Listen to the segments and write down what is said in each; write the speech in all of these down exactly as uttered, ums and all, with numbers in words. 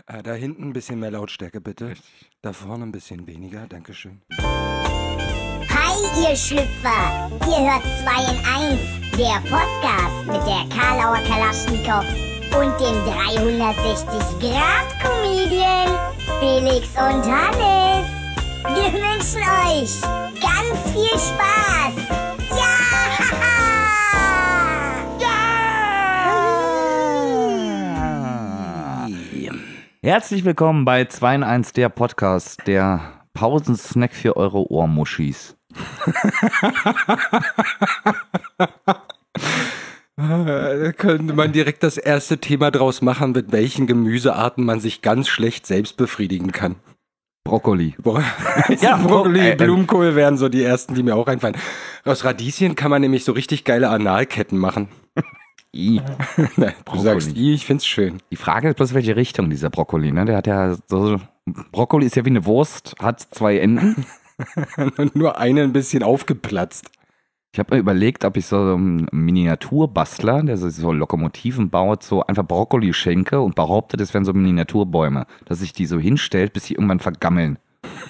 Äh, da hinten ein bisschen mehr Lautstärke, bitte. Da vorne ein bisschen weniger, dankeschön. Hi, ihr Schlüpfer! Ihr hört zwei in eins, der Podcast mit der Karlauer Kalaschnikow und dem dreihundertsechzig Grad Comedian Felix und Hannes. Wir wünschen euch ganz viel Spaß! Ja! Herzlich willkommen bei zwei in eins, der Podcast, der Pausensnack für eure Ohrmuschis. Da könnte man direkt das erste Thema draus machen, mit welchen Gemüsearten man sich ganz schlecht selbst befriedigen kann. Brokkoli. Boah. Ja, Brokkoli, äh, äh, Blumenkohl wären so die ersten, die mir auch einfallen. Aus Radieschen kann man nämlich so richtig geile Analketten machen. I. Nein, du Brokkoli. sagst I, ich find's schön. Die Frage ist bloß, welche Richtung dieser Brokkoli, ne? Der hat ja so, Brokkoli ist ja wie eine Wurst, hat zwei Enden. Und nur eine ein bisschen aufgeplatzt. Ich habe mir überlegt, ob ich so einen Miniaturbastler, der so, so Lokomotiven baut, so einfach Brokkoli schenke und behaupte, das wären so Miniaturbäume, dass sich die so hinstellt, bis sie irgendwann vergammeln.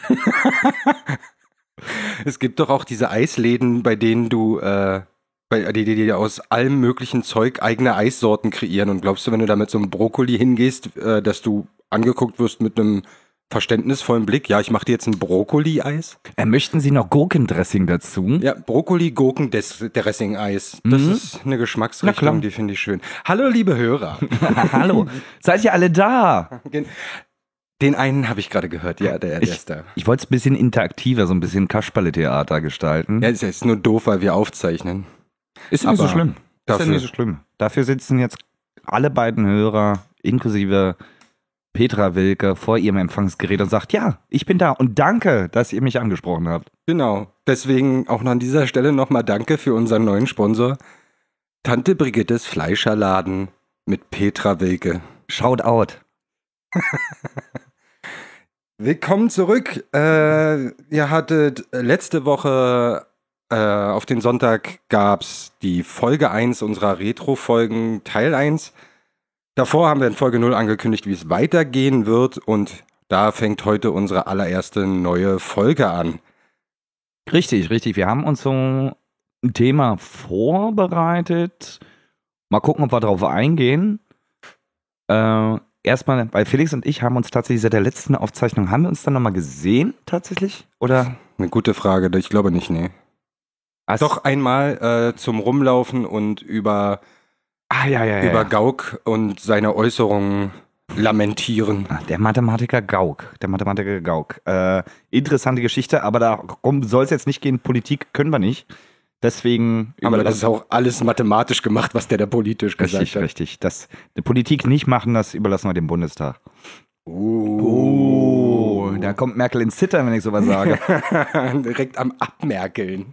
Es gibt doch auch diese Eisläden, bei denen du, äh, bei, die, die, die aus allem möglichen Zeug eigene Eissorten kreieren. Und glaubst du, wenn du da mit so einem Brokkoli hingehst, äh, dass du angeguckt wirst mit einem verständnisvollen Blick? Ja, ich mache dir jetzt ein Brokkoli-Eis. Äh, möchten Sie noch Gurkendressing dazu? Ja, Brokkoli-Gurken-Dressing-Eis. Das Mhm. ist eine Na Geschmacksrichtung, klar. die finde ich schön. Hallo, liebe Hörer. Hallo, seid ihr alle da? Den einen habe ich gerade gehört. Ja, der, der Ich, ist da. ich wollte es ein bisschen interaktiver, so ein bisschen Kasperle-Theater gestalten. Ja, ist jetzt nur doof, weil wir aufzeichnen. Ist ja nicht so aber schlimm. Ist ja dafür- nicht so schlimm. Dafür sitzen jetzt alle beiden Hörer, inklusive Petra Wilke, vor ihrem Empfangsgerät und sagt, ja, ich bin da und danke, dass ihr mich angesprochen habt. Genau. Deswegen auch noch an dieser Stelle nochmal danke für unseren neuen Sponsor. Tante Brigittes Fleischerladen mit Petra Wilke. Shout out. Willkommen zurück. Äh, ihr hattet letzte Woche, äh, auf den Sonntag gab's die Folge eins unserer Retro-Folgen, Teil eins. Davor haben wir in Folge null angekündigt, wie es weitergehen wird, und da fängt heute unsere allererste neue Folge an. Richtig, richtig. Wir haben uns so ein Thema vorbereitet. Mal gucken, ob wir darauf eingehen. Äh, erstmal, weil Felix und ich haben uns tatsächlich seit der letzten Aufzeichnung, haben wir uns dann nochmal gesehen, tatsächlich? Oder? Eine gute Frage, ich glaube nicht, nee. Also, Doch einmal äh, zum Rumlaufen und über, Ah, ja, ja, ja. über ja. Gauck und seine Äußerungen lamentieren. Ah, Der Mathematiker Gauck. Der Mathematiker Gauck. Äh, interessante Geschichte, aber darum soll es jetzt nicht gehen. Politik können wir nicht. Deswegen. Aber das ist auch alles mathematisch gemacht, was der da politisch gesagt richtig, hat. richtig. Das, die Politik nicht machen, das überlassen wir dem Bundestag. Oh. da kommt Merkel ins Zittern, wenn ich sowas sage. Direkt am Abmerkeln.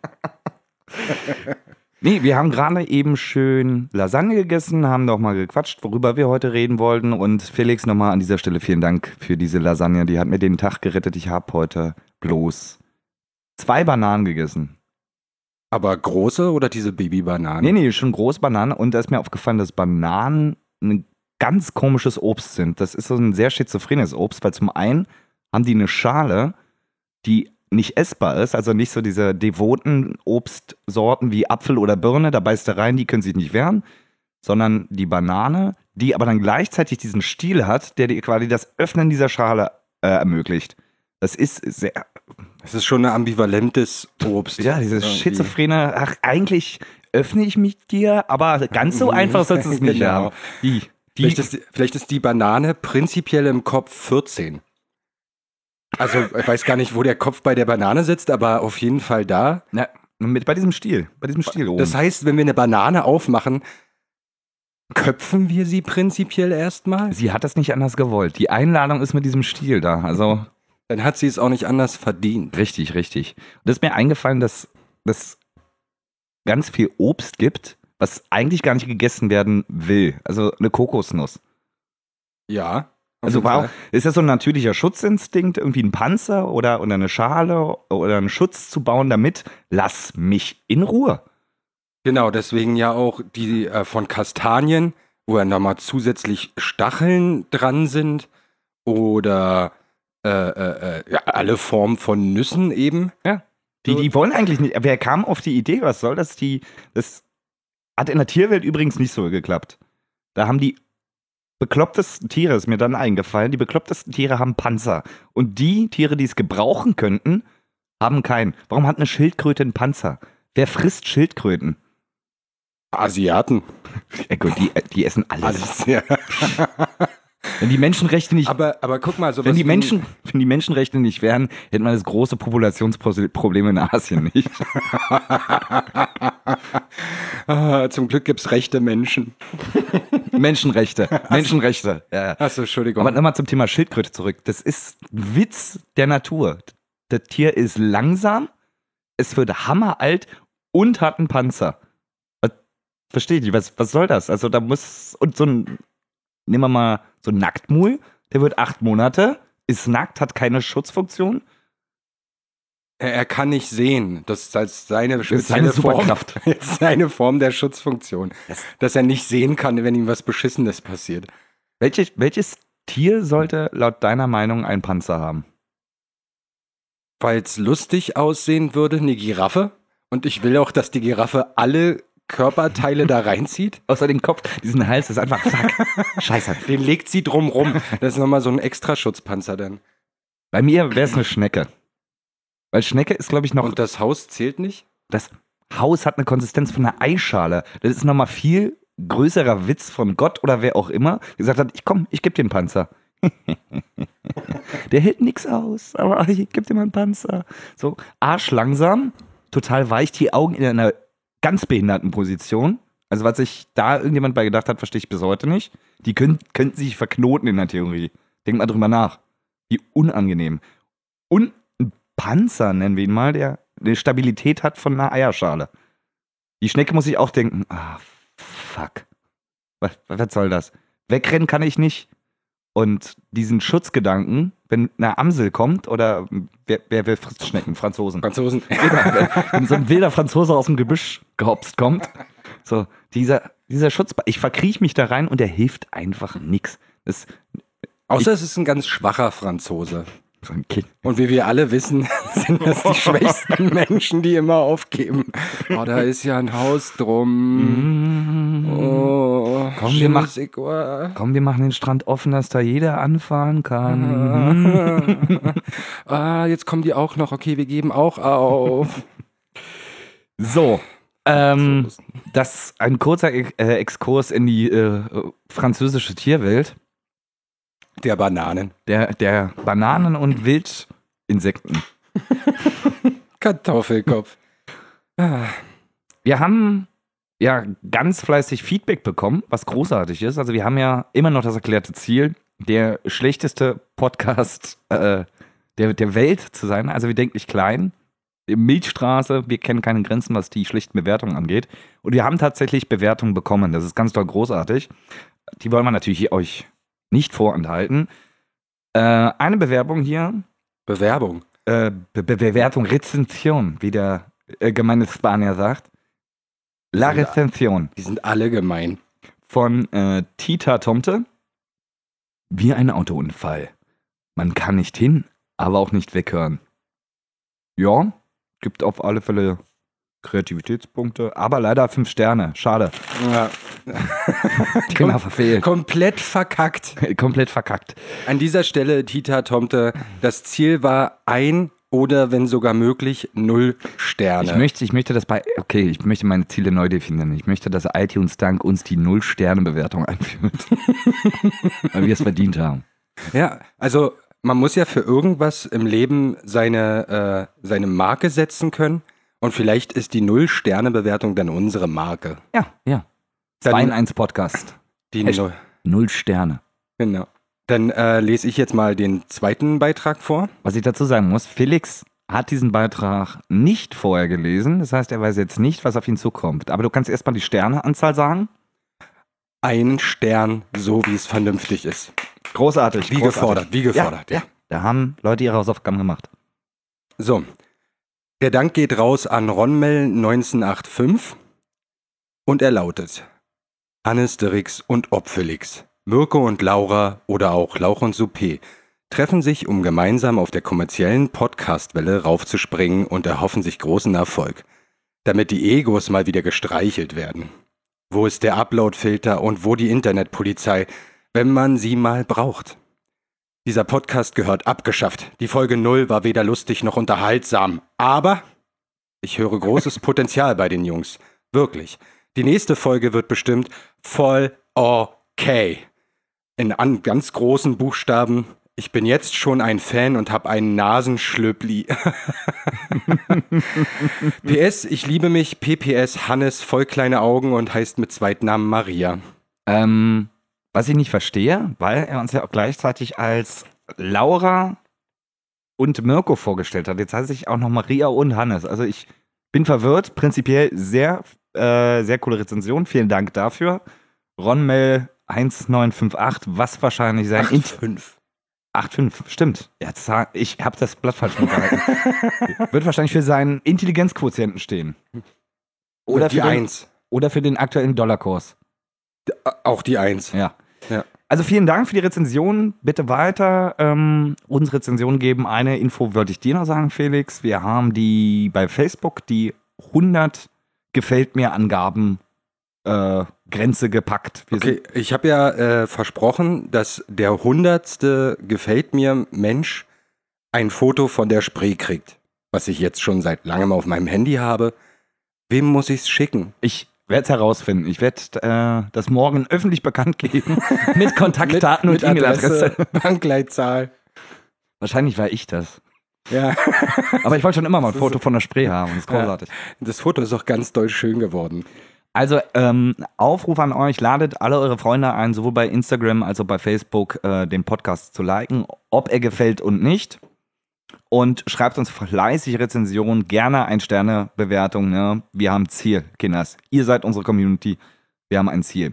Nee, wir haben gerade eben schön Lasagne gegessen, haben doch mal gequatscht, worüber wir heute reden wollten. Und Felix, nochmal an dieser Stelle vielen Dank für diese Lasagne. Die hat mir den Tag gerettet. Ich habe heute bloß zwei Bananen gegessen. Aber große oder diese Babybananen? Nee, nee, schon groß Bananen. Und da ist mir aufgefallen, dass Bananen ein ganz komisches Obst sind. Das ist so ein sehr schizophrenes Obst, weil zum einen haben die eine Schale, die nicht essbar ist, also nicht so diese devoten Obstsorten wie Apfel oder Birne, da beißt du rein, die können sich nicht wehren, sondern die Banane, die aber dann gleichzeitig diesen Stiel hat, der dir quasi das Öffnen dieser Schale äh, ermöglicht. Das ist sehr, Das ist schon ein ambivalentes Obst. ja, dieses Irgendwie. schizophrene, ach, eigentlich öffne ich mich dir, aber ganz so einfach sollst du es nicht Genau. haben. Die, die, Vielleicht ist, vielleicht ist die Banane prinzipiell im Kopf vierzehn. Also ich weiß gar nicht, wo der Kopf bei der Banane sitzt, aber auf jeden Fall da. na, mit, bei diesem Stiel, bei diesem Stiel oben. Das heißt, wenn wir eine Banane aufmachen, köpfen wir sie prinzipiell erstmal? Sie hat das nicht anders gewollt. Die Einladung ist mit diesem Stiel da, also... Dann hat sie es auch nicht anders verdient. Richtig, richtig. Und das ist mir eingefallen, dass es ganz viel Obst gibt, was eigentlich gar nicht gegessen werden will. Also eine Kokosnuss. Ja. auf Also jeden wow, Fall. ist das so ein natürlicher Schutzinstinkt, irgendwie ein Panzer oder, oder eine Schale oder einen Schutz zu bauen, damit lass mich in Ruhe. Genau, deswegen ja auch die äh, von Kastanien, wo ja nochmal zusätzlich Stacheln dran sind. oder äh, äh, äh, ja, alle Formen von Nüssen eben. Die, die wollen eigentlich nicht. Wer kam auf die Idee? Was soll das? Die, das hat in der Tierwelt übrigens nicht so geklappt. Da haben die beklopptesten Tiere, ist mir dann eingefallen, die beklopptesten Tiere haben Panzer. Und die Tiere, die es gebrauchen könnten, haben keinen. Warum hat eine Schildkröte einen Panzer? Wer frisst Schildkröten? Asiaten. Ja gut, die, die essen alles. Alles, ja. Wenn die Menschenrechte nicht, Aber, aber guck mal, sowas wenn, die wie- Menschen, wenn die Menschenrechte nicht wären, hätten wir das große Populationsproblem in Asien nicht. Ah, zum Glück gibt's rechte Menschen. Menschenrechte. Menschenrechte. Ja. Achso, Entschuldigung. Aber nochmal zum Thema Schildkröte zurück. Das ist ein Witz der Natur. Das Tier ist langsam, es wird hammeralt und hat einen Panzer. Was, verstehe ich nicht, was, was soll das? Also da muss, und so ein, nehmen wir mal so ein Nacktmuhl, der wird acht Monate, ist nackt, hat keine Schutzfunktion. er, er kann nicht sehen. Das ist als seine ist spezielle seine Superkraft. Form. Das ist seine Form der Schutzfunktion. Dass er nicht sehen kann, wenn ihm was Beschissenes passiert. Welche, welches Tier sollte laut deiner Meinung einen Panzer haben? Weil es lustig aussehen würde, eine Giraffe. Und ich will auch, dass die Giraffe alle Körperteile da reinzieht. Außer den Kopf, diesen Hals ist einfach zack. Scheiße. Den legt sie drum rum. Das ist nochmal so ein extra Schutzpanzer dann. Bei mir wäre es eine Schnecke. Weil Schnecke ist, glaube ich, noch. Und das Haus zählt nicht? Das Haus hat eine Konsistenz von einer Eischale. Das ist nochmal viel größerer Witz von Gott oder wer auch immer, der gesagt hat, ich komm, ich geb dir einen Panzer. Der hält nix aus, aber ich geb dir mal einen Panzer. So, arschlangsam, total weich, die Augen in einer ganz behinderten Position. Also was sich da irgendjemand bei gedacht hat, verstehe ich bis heute nicht. Die können, könnten sich verknoten in der Theorie. Denk mal drüber nach. Wie unangenehm. Und ein Panzer, nennen wir ihn mal, der eine Stabilität hat von einer Eierschale. Die Schnecke muss sich auch denken, ah, fuck. Was, was soll das? Wegrennen kann ich nicht. Und diesen Schutzgedanken, wenn eine Amsel kommt oder wer, wer will frisst Schnecken? Franzosen. Franzosen. Wenn so ein wilder Franzose aus dem Gebüsch gehopst kommt, so dieser, dieser Schutz, ich verkriech mich da rein und der hilft einfach nix. Das, Außer es ist ein ganz schwacher Franzose. so ein Kind. Und wie wir alle wissen, sind das die schwächsten Menschen, die immer aufgeben. Oh, da ist ja ein Haus drum. Oh, Komm, wir machen- Schimmelsig- Komm, wir machen den Strand offen, dass da jeder anfahren kann. Ah, jetzt kommen die auch noch. Okay, wir geben auch auf. So, ähm, das ein kurzer äh, Exkurs in die äh, französische Tierwelt. Der Bananen. Der, der Bananen- und Wildinsekten. Kartoffelkopf. Ah, Wir haben ja ganz fleißig Feedback bekommen, was großartig ist. Also wir haben ja immer noch das erklärte Ziel, der schlechteste Podcast äh, der, der Welt zu sein. Also wir denken nicht klein. Milchstraße, wir kennen keine Grenzen, was die schlechten Bewertungen angeht. Und wir haben tatsächlich Bewertungen bekommen. Das ist ganz toll großartig. Die wollen wir natürlich euch nicht vorenthalten. Äh, eine Bewerbung hier, Bewerbung. äh, Be Be Bewertung, Rezension, wie der äh, gemeine Spanier sagt. La Ja. Rezension Die sind alle gemein. von äh, Tita Tomte. Wie ein Autounfall. Man kann nicht hin, aber auch nicht weghören. Ja, gibt auf alle Fälle Kreativitätspunkte, aber leider fünf Sterne. Schade. Ja. Thema verfehlt. Komplett verkackt. Komplett verkackt. An dieser Stelle, Tita Tomte, das Ziel war ein oder, wenn sogar möglich, null Sterne. Ich möchte, ich möchte das bei, okay, ich möchte meine Ziele neu definieren. Ich möchte, dass iTunes dank uns die Null-Sterne-Bewertung einführt. Weil wir es verdient haben. Ja, also man muss ja für irgendwas im Leben seine, äh, seine Marke setzen können. Und vielleicht ist die Null-Sterne-Bewertung dann unsere Marke. Ja, ja. Dann- zwei in eins Podcast. Die Echt? Null. Null Sterne. Genau. Dann äh, lese ich jetzt mal den zweiten Beitrag vor. Was ich dazu sagen muss, Felix hat diesen Beitrag nicht vorher gelesen. Das heißt, er weiß jetzt nicht, was auf ihn zukommt. Aber du kannst erstmal die Sterneanzahl sagen. Ein Stern, so wie es vernünftig ist. Großartig. Wie großartig. gefordert, wie gefordert, ja. ja. Da haben Leute ihre Hausaufgaben gemacht. So. Der Dank geht raus an Ronmel neunzehnhundertfünfundachtzig und er lautet: Hannes Dirix und Opfelix. Mirko und Laura oder auch Lauch und Souper treffen sich, um gemeinsam auf der kommerziellen Podcastwelle raufzuspringen und erhoffen sich großen Erfolg, damit die Egos mal wieder gestreichelt werden. Wo ist der Upload-Filter und wo die Internetpolizei, wenn man sie mal braucht? Dieser Podcast gehört abgeschafft. Die Folge null war weder lustig noch unterhaltsam. Aber ich höre großes Potenzial bei den Jungs. Wirklich. Die nächste Folge wird bestimmt voll okay. In an ganz großen Buchstaben. Ich bin jetzt schon ein Fan und habe einen Nasenschlöppli. P S, ich liebe mich. P P S, Hannes, voll kleine Augen und heißt mit Zweitnamen Maria. Ähm, was ich nicht verstehe, weil er uns ja auch gleichzeitig als Laura und Mirko vorgestellt hat. Jetzt heißt ich auch noch Maria und Hannes. Also ich bin verwirrt. Prinzipiell sehr, äh, sehr coole Rezension. Vielen Dank dafür. Ronmel eins neun fünf acht, was wahrscheinlich sein... acht fünf. acht fünf, stimmt. Ja, ich habe das Blatt falsch gehalten. Wird wahrscheinlich für seinen Intelligenzquotienten stehen. Oder die für den, eins. Oder für den aktuellen Dollarkurs. Auch die eins. Ja. Ja. Also vielen Dank für die Rezension. Bitte weiter ähm, uns Rezensionen geben. Eine Info würde ich dir noch sagen, Felix. Wir haben die bei Facebook die hundert gefällt mir Angaben äh, Grenze gepackt. Wir okay, ich habe ja äh, versprochen, dass der hundertste gefällt mir Mensch ein Foto von der Spree kriegt, was ich jetzt schon seit langem auf meinem Handy habe. Wem muss ich's schicken? Ich werde es herausfinden. Ich werde äh, das morgen öffentlich bekannt geben mit Kontaktdaten mit, und E-Mail-Adresse. Bankleitzahl. Wahrscheinlich war ich das. Ja. Aber ich wollte schon immer mal ein Foto von der Spree haben. Das ist großartig. Ja. Das Foto ist auch ganz doll schön geworden. Also, ähm, Aufruf an euch, ladet alle eure Freunde ein, sowohl bei Instagram als auch bei Facebook, äh, den Podcast zu liken, ob er gefällt und nicht. Und schreibt uns fleißig Rezensionen, gerne Ein-Sterne-Bewertung. Ne? Wir haben ein Ziel, Kinders. Ihr seid unsere Community, wir haben ein Ziel.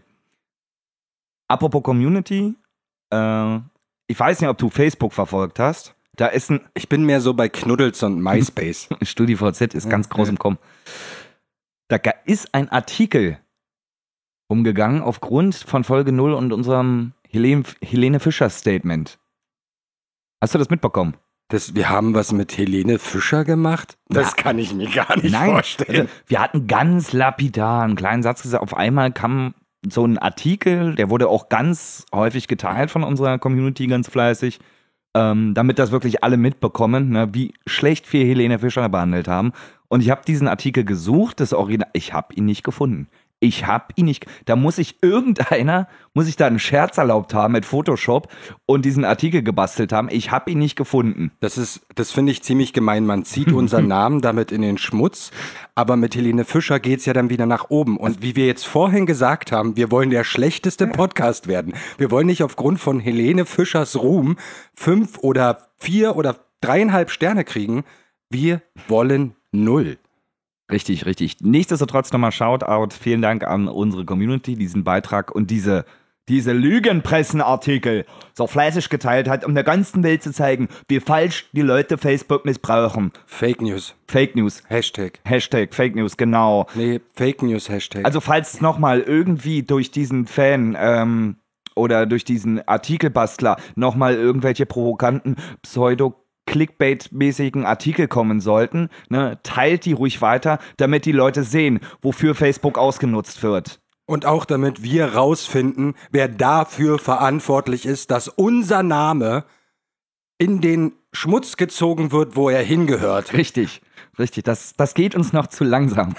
Apropos Community, äh, ich weiß nicht, ob du Facebook verfolgt hast. Da ist ein... Ich bin mehr so bei Knuddels und MySpace. StudiVZ ist ganz groß im Kommen. Da ist ein Artikel umgegangen aufgrund von Folge null und unserem Helene, Helene Fischer Statement. Hast du das mitbekommen? Das, wir haben was mit Helene Fischer gemacht? Das Ja. kann ich mir gar nicht Nein, vorstellen. also wir hatten ganz lapidar einen kleinen Satz gesagt. Auf einmal kam so ein Artikel, der wurde auch ganz häufig geteilt von unserer Community, ganz fleißig, ähm, damit das wirklich alle mitbekommen, ne, wie schlecht wir Helene Fischer behandelt haben. Und ich habe diesen Artikel gesucht, das Original, ich habe ihn nicht gefunden. Ich habe ihn nicht, da muss ich irgendeiner, muss ich da einen Scherz erlaubt haben mit Photoshop und diesen Artikel gebastelt haben. Ich habe ihn nicht gefunden. Das ist, das finde ich ziemlich gemein. Man zieht unseren Namen damit in den Schmutz, aber mit Helene Fischer geht's ja dann wieder nach oben. Und wie wir jetzt vorhin gesagt haben, wir wollen der schlechteste Podcast werden. Wir wollen nicht aufgrund von Helene Fischers Ruhm fünf oder vier oder dreieinhalb Sterne kriegen. Wir wollen null. Richtig, richtig. Nichtsdestotrotz nochmal Shoutout. Vielen Dank an unsere Community, diesen Beitrag und diese, diese Lügenpressenartikel so fleißig geteilt hat, um der ganzen Welt zu zeigen, wie falsch die Leute Facebook missbrauchen. Fake News. Fake News. Hashtag. Hashtag Fake News, genau. Nee, Fake News Hashtag. Also falls nochmal irgendwie durch diesen Fan ähm, oder durch diesen Artikelbastler nochmal irgendwelche provokanten Pseudo- Clickbait-mäßigen Artikel kommen sollten, ne, teilt die ruhig weiter, damit die Leute sehen, wofür Facebook ausgenutzt wird. Und auch damit wir rausfinden, wer dafür verantwortlich ist, dass unser Name in den Schmutz gezogen wird, wo er hingehört. Richtig, richtig. Das, das geht uns noch zu langsam.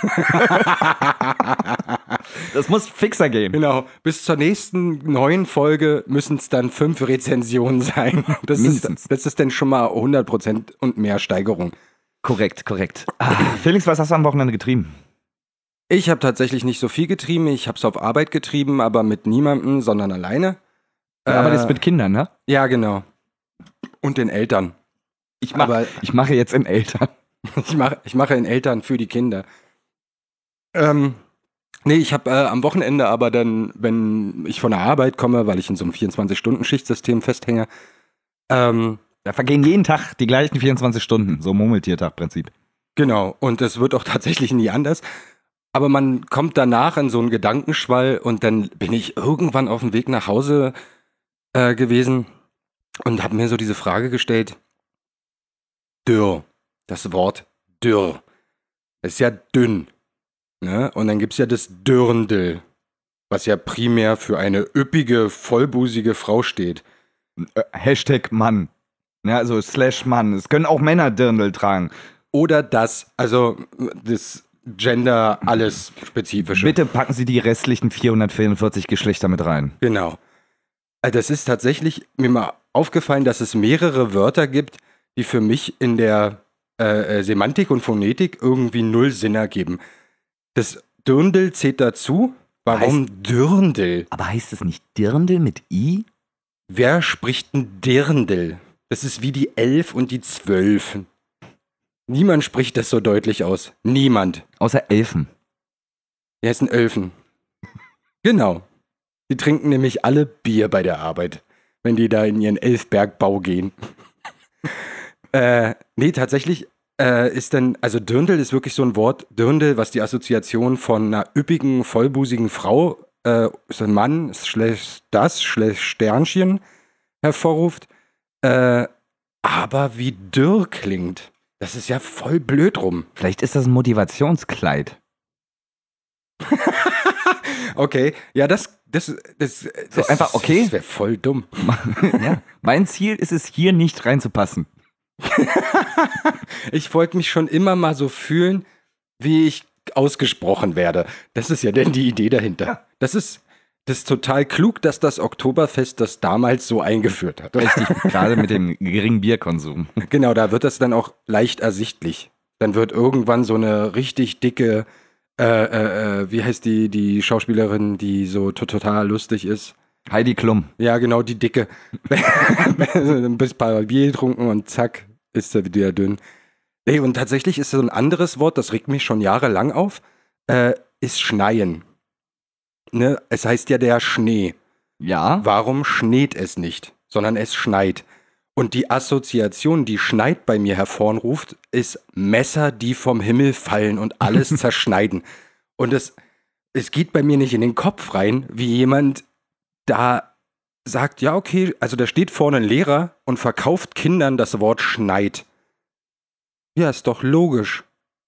Das muss fixer gehen. Genau. Bis zur nächsten neuen Folge müssen es dann fünf Rezensionen sein. Das Mindestens. ist, das ist dann schon mal hundert Prozent und mehr Steigerung. Korrekt, korrekt. Ah, Felix, was hast du am Wochenende getrieben? Ich habe tatsächlich nicht so viel getrieben. Ich habe es auf Arbeit getrieben, aber mit niemandem, sondern alleine. Du arbeitest mit Kindern, ne? Ja, genau. Und den Eltern. Ich mache Aber- ich mache jetzt in Eltern. Ich mache ich mache in Eltern für die Kinder. Ähm, nee, ich habe äh, am Wochenende aber dann, wenn ich von der Arbeit komme, weil ich in so einem vierundzwanzig-Stunden-Schichtsystem festhänge, ähm, Da vergehen jeden Tag die gleichen vierundzwanzig Stunden. So Murmeltiertag-Prinzip. genau, und es wird auch tatsächlich nie anders. Aber man kommt danach in so einen Gedankenschwall und dann bin ich irgendwann auf dem Weg nach Hause äh, gewesen und habe mir so diese Frage gestellt, dürr, das Wort dürr, das ist ja dünn, ne? Und dann gibt es ja das Dürndl, was ja primär für eine üppige, vollbusige Frau steht. Äh, Hashtag Mann. Ja, also slash Mann. Es können auch Männer Dirndl tragen. Oder das, also das Gender, alles Spezifische. Bitte packen Sie die restlichen vierhundertvierundvierzig Geschlechter mit rein. Genau. Also das ist tatsächlich mir mal aufgefallen, dass es mehrere Wörter gibt, die für mich in der äh, Semantik und Phonetik irgendwie null Sinn ergeben. Das Dirndl zählt dazu. Warum heißt, Dirndl? Aber heißt es nicht Dirndl mit I? Wer spricht ein Dirndl? Das ist wie die Elf und die Zwölf. Niemand spricht das so deutlich aus. Niemand. Außer Elfen. Ja, es sind Elfen. Genau. Die trinken nämlich alle Bier bei der Arbeit, wenn die da in ihren Elfbergbau gehen. äh, nee, tatsächlich äh, ist dann, also Dirndl ist wirklich so ein Wort, Dirndl, was die Assoziation von einer üppigen, vollbusigen Frau, äh, ist ein Mann, schlecht das, schlecht Sternchen hervorruft. Äh, aber wie dürr klingt. Das ist ja voll blöd rum. Vielleicht ist das ein Motivationskleid. Okay, ja, das, das, das, das so einfach, okay. Das wäre voll dumm. Ja. Mein Ziel ist es, hier nicht reinzupassen. Ich wollte mich schon immer mal so fühlen, wie ich ausgesprochen werde. Das ist ja denn die Idee dahinter. Ja. Das ist, das ist total klug, dass das Oktoberfest das damals so eingeführt hat. Richtig, gerade mit dem geringen Bierkonsum. Genau, da wird das dann auch leicht ersichtlich. Dann wird irgendwann so eine richtig dicke, äh, äh, wie heißt die, die Schauspielerin, die so to- total lustig ist? Heidi Klum. Ja, genau, die dicke. Ein bisschen Bier getrunken und zack, ist er wieder dünn. Nee, und tatsächlich ist so ein anderes Wort, das regt mich schon jahrelang auf, äh, ist Schneien. Ne? Es heißt ja der Schnee. Ja. Warum schneit es nicht, sondern es schneit? Und die Assoziation, die Schneid bei mir hervorruft, ist Messer, die vom Himmel fallen und alles zerschneiden. Und es, es geht bei mir nicht in den Kopf rein, wie jemand da sagt, ja okay, also da steht vorne ein Lehrer und verkauft Kindern das Wort Schneid. Ja, ist doch logisch.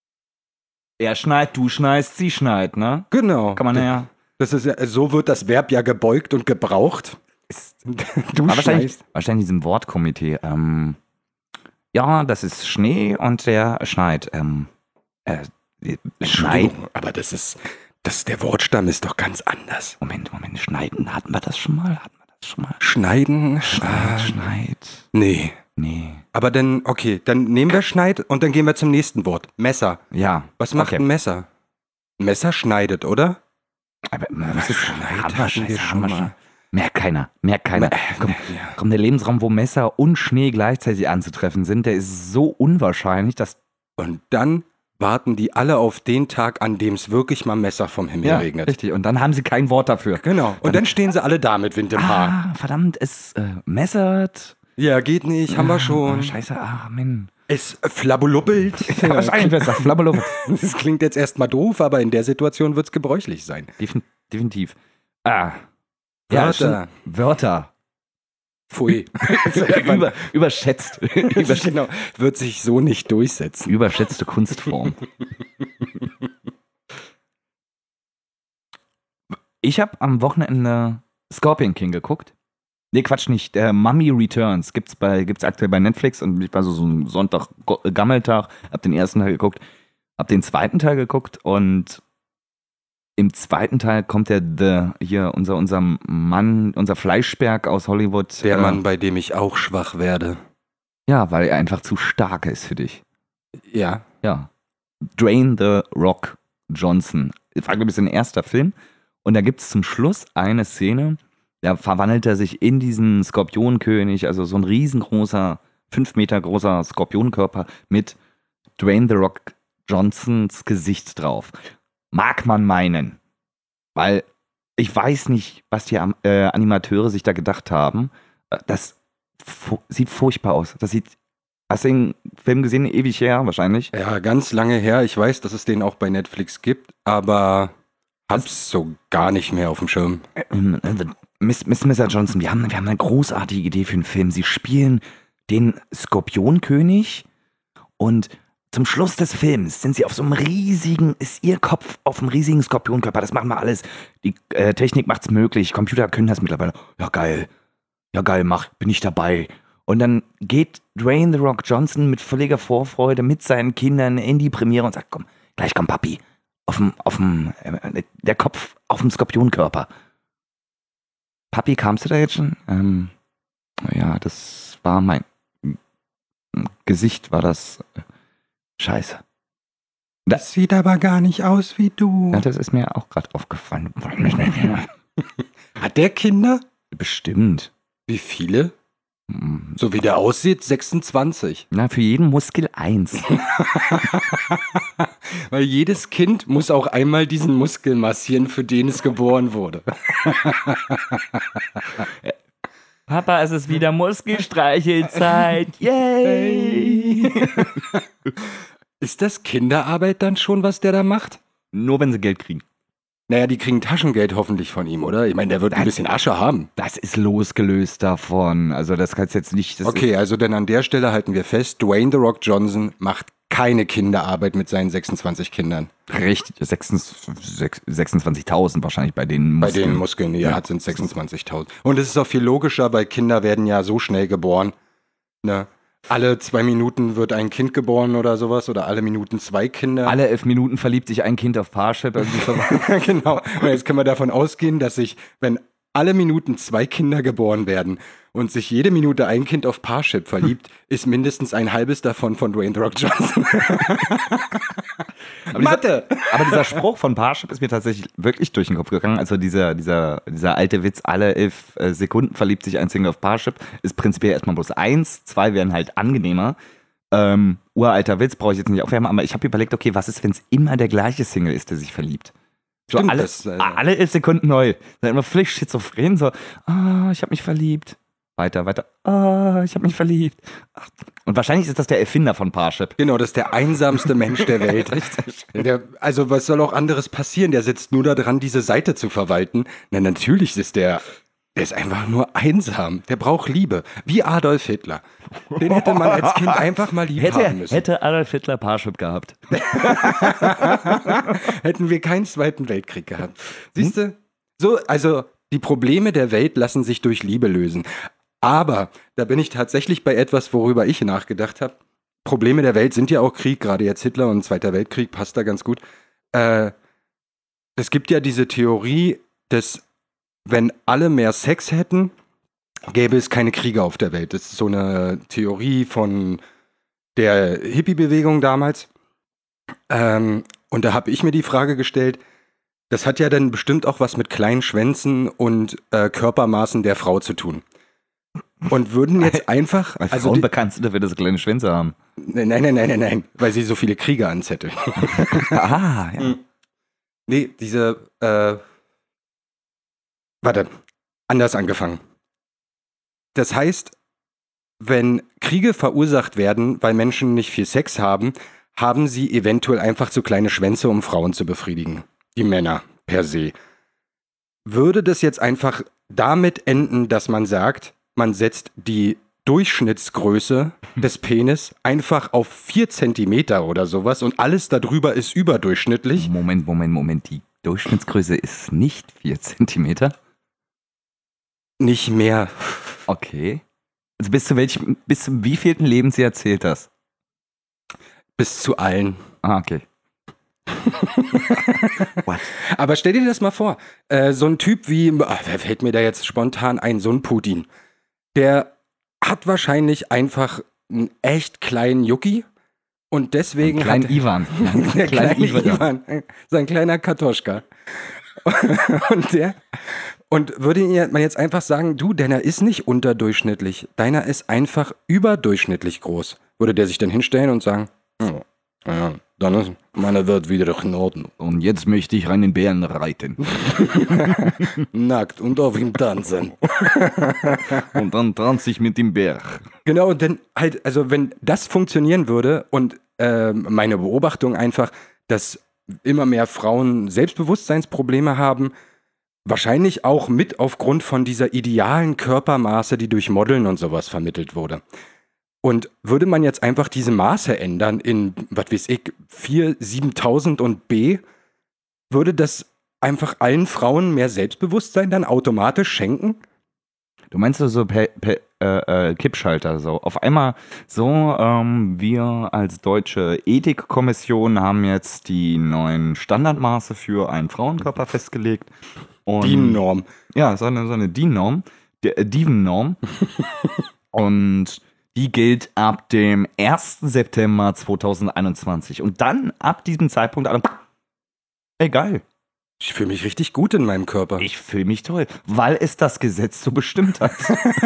Er schneit, du schneist, sie schneit, ne? Genau. Kann man ja... Das ist ja, so wird das Verb ja gebeugt und gebraucht. Du wahrscheinlich, wahrscheinlich in diesem Wortkomitee. Ähm, ja, das ist Schnee und der schneit. Ähm, äh, schneit. Aber das ist, das, der Wortstamm ist doch ganz anders. Moment, Moment, schneiden. Hatten wir das schon mal? Hatten wir das schon mal? Schneiden? Schneid, äh, schneit. Nee. Nee. Aber dann, okay, dann nehmen wir Schneid und dann gehen wir zum nächsten Wort. Messer. Ja. Was macht okay. ein Messer? Ein Messer schneidet, oder? Aber was ist Schneid? Hatten wir schon mal. Merkt keiner, merkt keiner. Komm, komm, der Lebensraum, wo Messer und Schnee gleichzeitig anzutreffen sind, der ist so unwahrscheinlich, dass... Und dann warten die alle auf den Tag, an dem es wirklich mal Messer vom Himmel ja, regnet. Richtig, und dann haben sie kein Wort dafür. Genau, und dann, dann stehen sie alle da mit Wind im Haar. Ah, verdammt, es äh, messert. Ja, geht nicht, haben wir schon. Ah, scheiße, ach, Mann. Es flabbolubbelt. Ja, wahrscheinlich besser, flabbolubbelt. Das klingt jetzt erstmal doof, aber in der Situation wird es gebräuchlich sein. Defin- definitiv. Ah. Wörter. Ja, Wörter. Pfui. Über, überschätzt. Übersch- genau. Wird sich so nicht durchsetzen. Überschätzte Kunstform. Ich habe am Wochenende Scorpion King geguckt. Nee, Quatsch nicht. Der Mummy Returns gibt's bei gibt's aktuell bei Netflix und ich war so, so ein Sonntag Gammeltag, hab den ersten Teil geguckt, hab den zweiten Teil geguckt und im zweiten Teil kommt der The, hier unser unser Mann, unser Fleischberg aus Hollywood. Der äh, Mann, bei dem ich auch schwach werde. Ja, weil er einfach zu stark ist für dich. Ja. Ja. Dwayne The Rock Johnson. Das war, glaube ich, sein erster Film. Und da gibt es zum Schluss eine Szene, da verwandelt er sich in diesen Skorpionkönig, also so ein riesengroßer, fünf Meter großer Skorpionkörper mit Dwayne The Rock Johnsons Gesicht drauf. Mag man meinen. Weil ich weiß nicht, was die äh, Animateure sich da gedacht haben. Das fu- sieht furchtbar aus. Das sieht Hast du den Film gesehen? Ewig her wahrscheinlich. Ja, ganz lange her. Ich weiß, dass es den auch bei Netflix gibt, aber hab's so gar nicht mehr auf dem Schirm. Ähm, äh, Miss, Miss Mister Johnson, wir haben, wir haben eine großartige Idee für einen Film. Sie spielen den Skorpionkönig und zum Schluss des Films sind sie auf so einem riesigen, ist ihr Kopf auf einem riesigen Skorpionkörper. Das machen wir alles. Die äh, Technik macht's möglich. Computer können das mittlerweile. Ja, geil. Ja, geil, mach, bin ich dabei. Und dann geht Dwayne The Rock Johnson mit völliger Vorfreude mit seinen Kindern in die Premiere und sagt, komm, gleich kommt Papi. Auf dem, auf dem, äh, der Kopf auf dem Skorpionkörper. Papi, kamst du da jetzt schon? Ähm, ja, das war mein Gesicht, war das. Äh, Scheiße. Das sieht aber gar nicht aus wie du. Ja, das ist mir auch gerade aufgefallen. Hat der Kinder? Bestimmt. Wie viele? Hm. So wie der aussieht, sechsundzwanzig. Na, für jeden Muskel eins. Weil jedes Kind muss auch einmal diesen Muskel massieren, für den es geboren wurde. Papa, es ist wieder Muskelstreichelzeit. Yay! Ist das Kinderarbeit dann schon, was der da macht? Nur wenn sie Geld kriegen. Naja, die kriegen Taschengeld hoffentlich von ihm, oder? Ich meine, der wird ein bisschen Asche haben. Das ist losgelöst davon. Also das kannst du jetzt nicht... Das Okay, also dann an der Stelle halten wir fest, Dwayne The Rock Johnson macht keine Kinderarbeit mit seinen sechsundzwanzig Kindern. Richtig, sechsundzwanzigtausend wahrscheinlich bei den Bei Muskeln. den Muskeln, ja, hat sind sechsundzwanzigtausend. Und es ist auch viel logischer, weil Kinder werden ja so schnell geboren. Ne? Alle zwei Minuten wird ein Kind geboren oder sowas, oder alle Minuten zwei Kinder. Alle elf Minuten verliebt sich ein Kind auf Parship. Genau. Und jetzt können wir davon ausgehen, dass sich, wenn alle Minuten zwei Kinder geboren werden und sich jede Minute ein Kind auf Parship verliebt, ist mindestens ein halbes davon von Dwayne The Rock Johnson. aber, dieser, aber dieser Spruch von Parship ist mir tatsächlich wirklich durch den Kopf gegangen. Also dieser, dieser, dieser alte Witz, alle elf äh, Sekunden verliebt sich ein Single auf Parship, ist prinzipiell erstmal bloß eins. Zwei wären halt angenehmer. Ähm, uralter Witz, brauche ich jetzt nicht aufwärmen, aber ich habe überlegt, okay, was ist, wenn es immer der gleiche Single ist, der sich verliebt? So Stimmt, alle, das, äh, alle elf Sekunden neu. Dann immer völlig schizophren, so, ah, ich habe mich verliebt. Weiter, weiter, ah, ich habe mich verliebt. Ach. Und wahrscheinlich ist das der Erfinder von Parship. Genau, das ist der einsamste Mensch der Welt. Richtig. Der, also was soll auch anderes passieren? Der sitzt nur da dran, diese Seite zu verwalten. Na, natürlich ist der, der ist einfach nur einsam. Der braucht Liebe. Wie Adolf Hitler. Den hätte man als Kind einfach mal lieb Hätte, haben müssen. hätte Adolf Hitler Parship gehabt. Hätten wir keinen Zweiten Weltkrieg gehabt. Siehst du? So, also die Probleme der Welt lassen sich durch Liebe lösen. Aber da bin ich tatsächlich bei etwas, worüber ich nachgedacht habe. Probleme der Welt sind ja auch Krieg, gerade jetzt Hitler und Zweiter Weltkrieg, passt da ganz gut. Äh, es gibt ja diese Theorie, dass wenn alle mehr Sex hätten, gäbe es keine Kriege auf der Welt. Das ist so eine Theorie von der Hippie-Bewegung damals. Ähm, und da habe ich mir die Frage gestellt, das hat ja dann bestimmt auch was mit kleinen Schwänzen und äh, Körpermaßen der Frau zu tun. Und würden jetzt einfach... Weil also Frauen die, bekannt sind dafür, dass sie kleine Schwänze haben. nein, nein, nein, nein, nein, weil sie so viele Kriege anzetteln. Ah, ja. Nee, diese... Äh, warte, anders angefangen. Das heißt, wenn Kriege verursacht werden, weil Menschen nicht viel Sex haben, haben sie eventuell einfach zu kleine Schwänze, um Frauen zu befriedigen. Die Männer per se. Würde das jetzt einfach damit enden, dass man sagt, man setzt die Durchschnittsgröße des Penis einfach auf vier Zentimeter oder sowas und alles darüber ist überdurchschnittlich? Moment, Moment, Moment. Die Durchschnittsgröße ist nicht vier Zentimeter. Nicht mehr. Okay. Also bis zu welchem, bis zum wievielten Lebensjahr zählt das? Bis zu allen. Ah, okay. What? Aber stell dir das mal vor, äh, so ein Typ wie, ach, wer fällt mir da jetzt spontan ein, so ein Putin, der hat wahrscheinlich einfach einen echt kleinen Jucki und deswegen Klein hat Ivan. der Klein kleine Ivan. Ivan, sein kleiner Kartoschka. Und der und würde man jetzt einfach sagen, du, deiner ist nicht unterdurchschnittlich, deiner ist einfach überdurchschnittlich groß. Würde der sich dann hinstellen und sagen, oh, ja, dann ist meine Welt wieder in Ordnung. Und jetzt möchte ich einen Bären reiten. Nackt und auf ihm tanzen. Und dann tanze ich mit dem Bär. Genau, und dann halt, also wenn das funktionieren würde und äh, meine Beobachtung einfach, dass immer mehr Frauen Selbstbewusstseinsprobleme haben, wahrscheinlich auch mit aufgrund von dieser idealen Körpermaße, die durch Modeln und sowas vermittelt wurde. Und würde man jetzt einfach diese Maße ändern in, was weiß ich, vier, siebentausend und B, würde das einfach allen Frauen mehr Selbstbewusstsein dann automatisch schenken? Du meinst so, so per, per, äh, äh, Kippschalter so. Auf einmal so, ähm, wir als deutsche Ethikkommission haben jetzt die neuen Standardmaße für einen Frauenkörper festgelegt. Und Die Norm. Ja, so eine, so eine D I N-Norm, die äh, D I V N-Norm. Und die gilt ab dem ersten September zweitausendeinundzwanzig. Und dann, ab diesem Zeitpunkt, alle, ey, geil. Ich fühle mich richtig gut in meinem Körper. Ich fühle mich toll, weil es das Gesetz so bestimmt hat.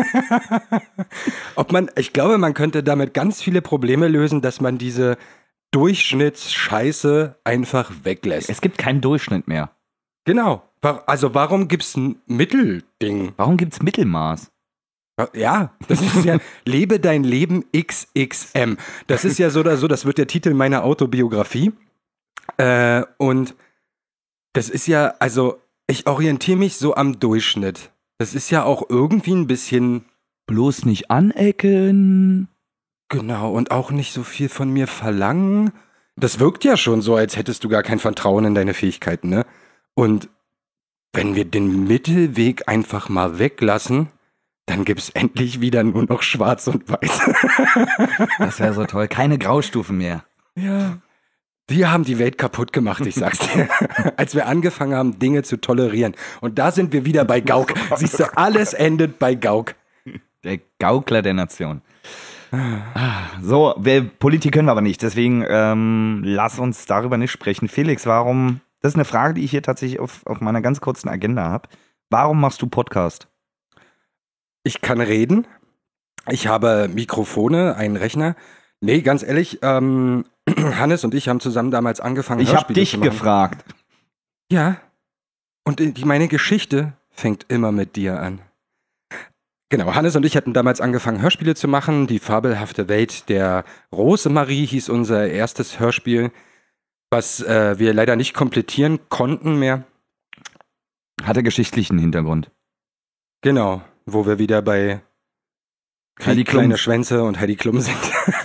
Ob man, ich glaube, man könnte damit ganz viele Probleme lösen, dass man diese Durchschnittsscheiße einfach weglässt. Es gibt keinen Durchschnitt mehr. Genau. Wa- Also warum gibt's ein Mittelding? Warum gibt's Mittelmaß? Ja, das ist ja Lebe dein Leben X X M. Das ist ja so oder so, das wird der Titel meiner Autobiografie. Äh, und das ist ja, also ich orientiere mich so am Durchschnitt. Das ist ja auch irgendwie ein bisschen, Bloß nicht anecken. genau, und auch nicht so viel von mir verlangen. Das wirkt ja schon so, als hättest du gar kein Vertrauen in deine Fähigkeiten, ne? Und wenn wir den Mittelweg einfach mal weglassen, dann gibt's endlich wieder nur noch schwarz und weiß. Das wäre so toll. Keine Graustufen mehr. Ja. Wir haben die Welt kaputt gemacht, ich sag's dir. Als wir angefangen haben, Dinge zu tolerieren. Und da sind wir wieder bei Gauck. Siehst du, alles endet bei Gauck. Der Gaukler der Nation. Ah, So, wir, Politik können wir aber nicht. Deswegen ähm, lass uns darüber nicht sprechen. Felix, warum, das ist eine Frage, die ich hier tatsächlich auf, auf meiner ganz kurzen Agenda habe. Warum machst du Podcast? Ich kann reden. Ich habe Mikrofone, einen Rechner. Nee, ganz ehrlich, ähm, Hannes und ich haben zusammen damals angefangen, Ich habe Hörspiele dich zu machen. gefragt. Ja. Und die, meine Geschichte fängt immer mit dir an. Genau, Hannes und ich hatten damals angefangen, Hörspiele zu machen. Die fabelhafte Welt der Rosemarie hieß unser erstes Hörspiel, was äh, wir leider nicht komplettieren konnten mehr. Hatte geschichtlichen Hintergrund. Genau, wo wir wieder bei Heidi kleine Klums. Schwänze und Heidi Klum sind.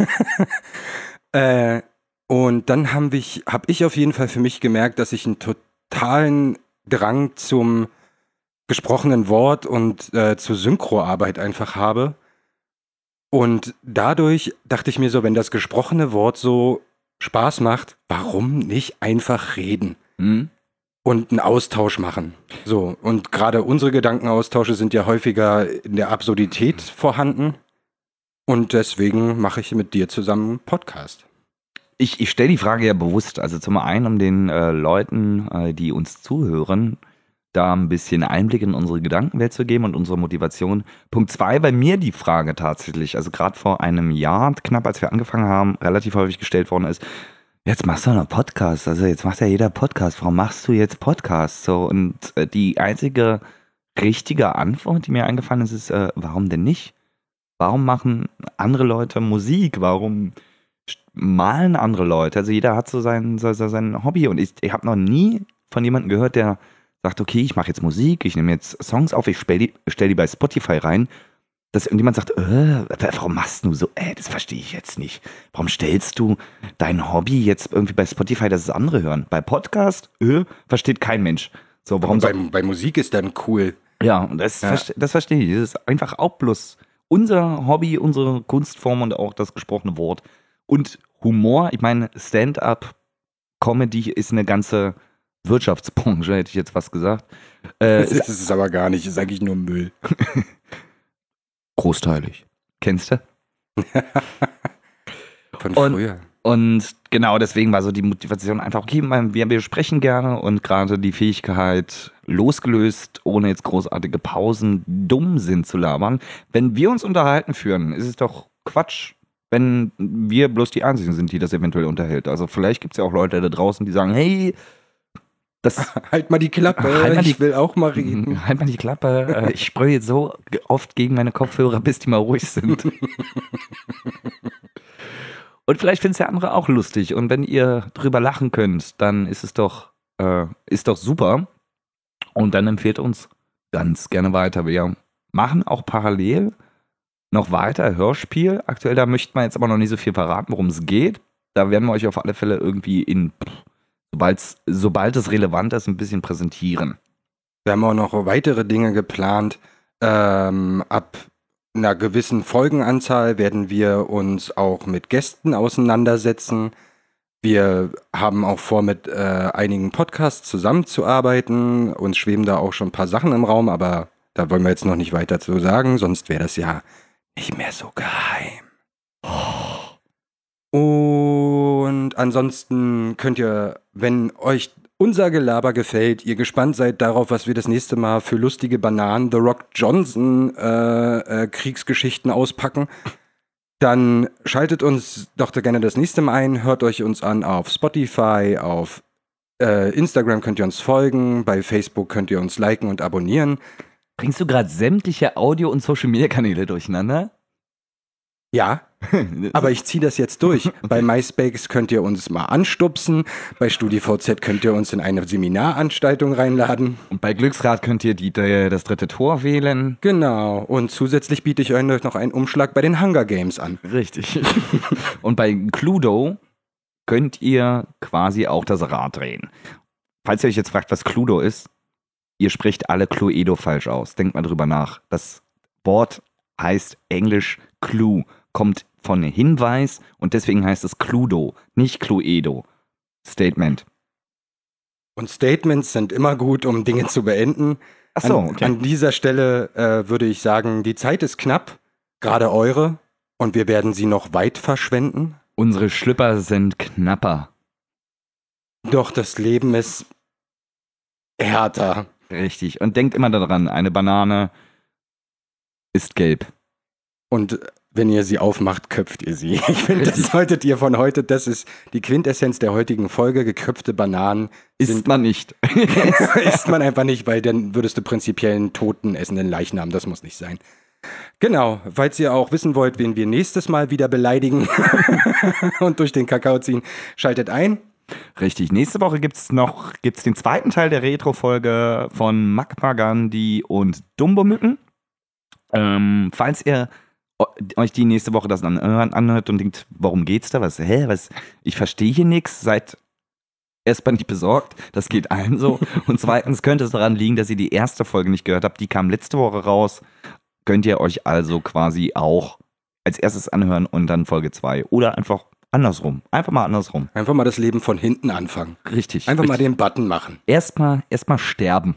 äh, und dann habe ich, hab ich auf jeden Fall für mich gemerkt, dass ich einen totalen Drang zum gesprochenen Wort und äh, zur Synchroarbeit einfach habe. Und dadurch dachte ich mir so, wenn das gesprochene Wort so Spaß macht, warum nicht einfach reden Hm? und einen Austausch machen? So, und gerade unsere Gedankenaustausche sind ja häufiger in der Absurdität vorhanden. Und deswegen mache ich mit dir zusammen einen Podcast. Ich, ich stelle die Frage ja bewusst, also zum einen, um den äh, Leuten, äh, die uns zuhören, da ein bisschen Einblick in unsere Gedankenwelt zu geben und unsere Motivation. Punkt zwei, bei mir die Frage tatsächlich, also gerade vor einem Jahr, knapp als wir angefangen haben, relativ häufig gestellt worden ist, jetzt machst du einen Podcast, also jetzt macht ja jeder Podcast, warum machst du jetzt Podcast? So, und äh, die einzige richtige Antwort, die mir eingefallen ist, ist, äh, warum denn nicht? Warum machen andere Leute Musik? Warum malen andere Leute? Also jeder hat so sein, so, so sein Hobby und ich, ich habe noch nie von jemandem gehört, der sagt, okay, ich mache jetzt Musik, ich nehme jetzt Songs auf, ich stell die, stell die bei Spotify rein, dass irgendjemand sagt, äh, warum machst du so? Äh, das verstehe ich jetzt nicht. Warum stellst du dein Hobby jetzt irgendwie bei Spotify, dass es andere hören? Bei Podcast, äh, versteht kein Mensch. So, warum bei, so? bei Musik ist dann cool. Ja, und das, Ja. verste- das verstehe ich. Das ist einfach auch bloß unser Hobby, unsere Kunstform und auch das gesprochene Wort. Und Humor, ich meine, Stand-up, Comedy ist eine ganze Wirtschaftsbranche, hätte ich jetzt was gesagt. Äh, Das ist es aber gar nicht, das ist eigentlich nur Müll. großteilig. Kennst du? Von Und- früher. Und genau deswegen war so die Motivation einfach, okay, wir, wir sprechen gerne und gerade die Fähigkeit, losgelöst, ohne jetzt großartige Pausen, dumm sind zu labern. Wenn wir uns unterhalten führen, ist es doch Quatsch, wenn wir bloß die Einzigen sind, die das eventuell unterhält. Also vielleicht gibt es ja auch Leute da draußen, die sagen, hey, Das, Halt mal die Klappe, Halt mal die- ich will auch mal reden. halt mal die Klappe. Äh, Ich sprühe jetzt so oft gegen meine Kopfhörer, bis die mal ruhig sind. Und vielleicht findet es der andere auch lustig. Und wenn ihr drüber lachen könnt, dann ist es doch, äh, ist doch super. Und dann empfehlt uns ganz gerne weiter. Wir machen auch parallel noch weiter Hörspiel. Aktuell, da möchten wir jetzt aber noch nicht so viel verraten, worum es geht. Da werden wir euch auf alle Fälle irgendwie in, sobald's, sobald es relevant ist, ein bisschen präsentieren. Wir haben auch noch weitere Dinge geplant. Ähm, ab einer gewissen Folgenanzahl werden wir uns auch mit Gästen auseinandersetzen. Wir haben auch vor, mit äh, einigen Podcasts zusammenzuarbeiten. Uns schweben da auch schon ein paar Sachen im Raum, aber da wollen wir jetzt noch nicht weiter zu sagen, sonst wäre das ja nicht mehr so geheim. Und ansonsten könnt ihr, wenn euch unser Gelaber gefällt, ihr gespannt seid darauf, was wir das nächste Mal für lustige Bananen The Rock Johnson äh, äh, Kriegsgeschichten auspacken, dann schaltet uns doch gerne das nächste Mal ein, hört euch uns an auf Spotify, auf äh, Instagram könnt ihr uns folgen, bei Facebook könnt ihr uns liken und abonnieren. Bringst du gerade sämtliche Audio- und Social-Media-Kanäle durcheinander? Ja, aber ich ziehe das jetzt durch. Bei MySpace könnt ihr uns mal anstupsen, bei StudiVZ könnt ihr uns in eine Seminaranstaltung reinladen. Und bei Glücksrad könnt ihr die, die, das dritte Tor wählen. Genau, und zusätzlich biete ich euch noch einen Umschlag bei den Hunger Games an. Richtig. Und bei Cluedo könnt ihr quasi auch das Rad drehen. Falls ihr euch jetzt fragt, was Cluedo ist, ihr spricht alle Cluedo falsch aus. Denkt mal drüber nach. Das Wort heißt Englisch Clue, kommt von Hinweis und deswegen heißt es Cluedo, nicht Cluedo. Statement. Und Statements sind immer gut, um Dinge zu beenden. Ach so, an, okay. an dieser Stelle äh, würde ich sagen, die Zeit ist knapp, gerade eure, und wir werden sie noch weit verschwenden. Unsere Schlüpper sind knapper. Doch das Leben ist härter. Richtig. Und denkt immer daran, eine Banane ist gelb. Und wenn ihr sie aufmacht, köpft ihr sie. Ich finde, das solltet ihr von heute, das ist die Quintessenz der heutigen Folge, geköpfte Bananen Isst man nicht. isst man einfach nicht, weil dann würdest du prinzipiell einen toten, essenden Leichnam, das muss nicht sein. Genau, falls ihr auch wissen wollt, wen wir nächstes Mal wieder beleidigen und durch den Kakao ziehen, schaltet ein. Richtig. Nächste Woche gibt es noch gibt's den zweiten Teil der Retro-Folge von Mahatma Gandhi und Dumbo-Mücken. Ähm, falls ihr euch die nächste Woche das anhört, anhört und denkt, warum geht's da? Was? Hä? Was? Ich verstehe hier nichts. Seid erstmal nicht besorgt. Das geht allen so. Und zweitens könnte es daran liegen, dass ihr die erste Folge nicht gehört habt. Die kam letzte Woche raus. Könnt ihr euch also quasi auch als erstes anhören und dann Folge zwei. Oder einfach andersrum. Einfach mal andersrum. Einfach mal das Leben von hinten anfangen. Richtig. Einfach mal richtig. den Button machen. Erstmal erstmal sterben.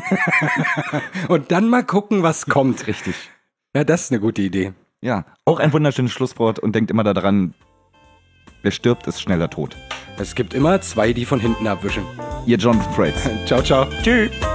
Und dann mal gucken, was kommt. Richtig. Ja, das ist eine gute Idee. Ja, auch ein wunderschönes Schlusswort und denkt immer daran, wer stirbt, ist schneller tot. Es gibt immer zwei, die von hinten abwischen. Ihr Jonathan Frakes. Ciao, ciao. Tschüss.